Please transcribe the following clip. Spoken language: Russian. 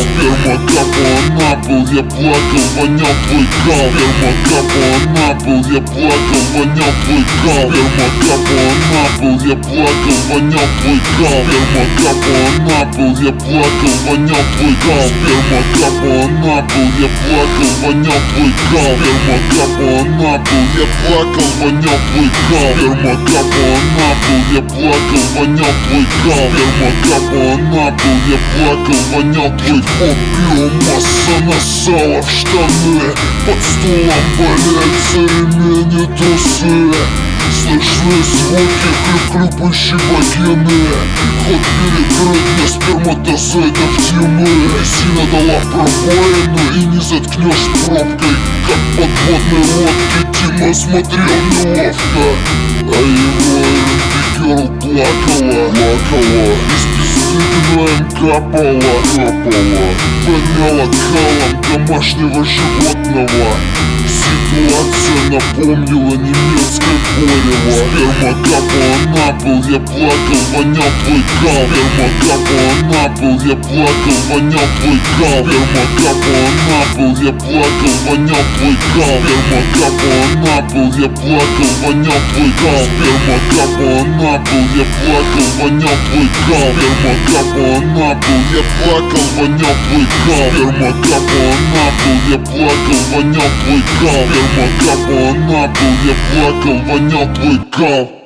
Сперма капала на пол, я плакал, вонял твой кал. Сперма капала на пол, я плакал, вонял твой кал. Сперма капала на пол, я плакал, вонял твой кал. Сперма капала на пол, я плакал, вонял твой кал. Сперма капала на пол, я плакал, вонял твой кал. Сперма капала на пол, я плакал, вонял твой кал. Сперма капала на пол, я плакал, вонял твой кал. Сперма капала на пол, я плакал, вонял твой кал. Биомасса насала в штаны, под стулом валяются ремень и трусы. Слышны звуки хлюп-хлюпающей вагины. Ход перекрыт для сперматозоидов тьмы. Резина дала пробоину и не заткнешь пробкой, как подводной лодки. Тима смотрел неловко, а его Эрбигерл плакала. Из пизды гноем капала. Воняла калом домашнего животного. Ситуация напомнила немецкое порево. Сперма капала на пол, я плакал, вонял твой кал. Сперма капала на пол, я плакал, вонял твой кал. Сперма капала на пол, я плакал, вонял твой кал. Сперма капала на пол, я плакал, вонял твой кал. Сперма капала на пол, я плакал, вонял твой кал. Сперма капала на пол, я плакал, вонял твой кал. Сперма капала на пол, я плакал, вонял твой кал. Сперма капала на пол, я плакал, вонял твой кал.